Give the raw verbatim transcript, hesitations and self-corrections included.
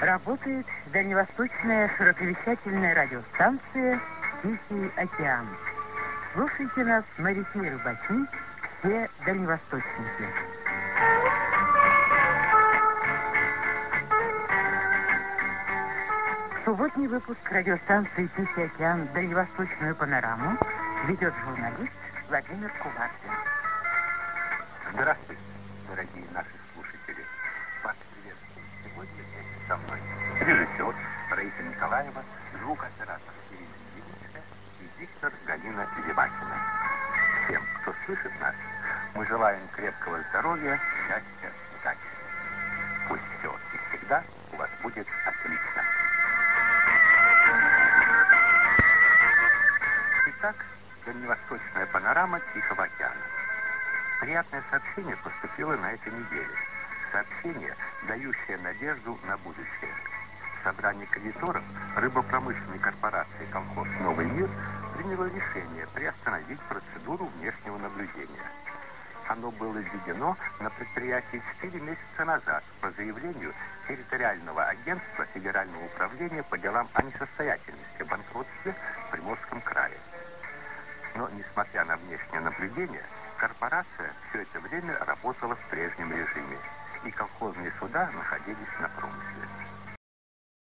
Работает дальневосточная широковещательная радиостанция «Тихий океан». Слушайте нас, моряки и рыбаки, все дальневосточники. Субботний выпуск радиостанции «Тихий океан. Дальневосточную панораму» ведет журналист Владимир Куваркин. Здравствуйте, дорогие наши слушатели. Вас приветствует сегодня вместе со мной режиссер Раиса Николаева, звукооператор Ирина Ильинична и диктор Галина Зевакина. Всем, кто слышит нас, мы желаем крепкого здоровья, счастья, удачи. Пусть все и всегда у вас будет отлично. Итак, дальневосточная панорама Тихого океана. Приятное сообщение поступило на этой неделе. Сообщение, дающее надежду на будущее. Собрание кредиторов рыбопромышленной корпорации «Колхоз Новый мир» приняло решение приостановить процедуру внешнего наблюдения. Оно было введено на предприятии четыре месяца назад по заявлению территориального агентства Федерального управления по делам о несостоятельности, банкротстве в Приморском крае. Но, несмотря на внешнее наблюдение, корпорация все это время работала в прежнем режиме, и колхозные суда находились на промысле.